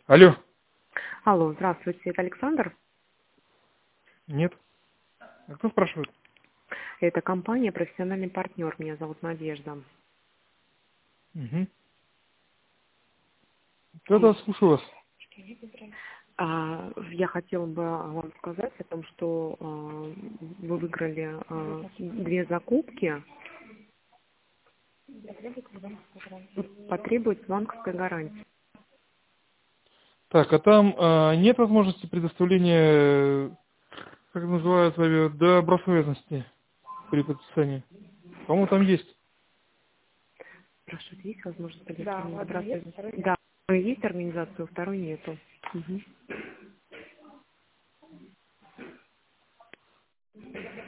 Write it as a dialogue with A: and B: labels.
A: Алло.
B: Алло, здравствуйте, это Александр.
A: Нет. А кто спрашивает?
B: Это компания «Профессиональный партнер». Меня зовут Надежда.
A: Угу. Да-да, слушаю вас.
B: Я хотела бы вам сказать о том, что вы выиграли 2 закупки. Потребуется банковская гарантия.
A: Так, а там нет возможности предоставления, как это называется, добросовестности при подписании? По-моему, там есть.
B: Спрашивают, есть возможность предоставления добросовестности? Да, есть организация, второй нету. Угу.